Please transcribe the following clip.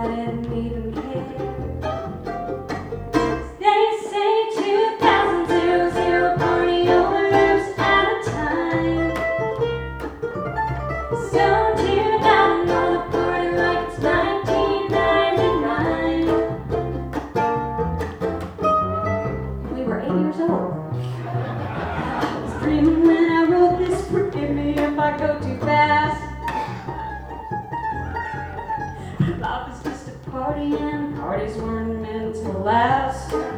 I didn't even care. They say 2000, zero party overs at a time. So you gotta know the party like it's 1999. We were 8 years old. I was dreaming when I wrote this, forgive me if I go too fast. Life is just a party and parties weren't meant to last.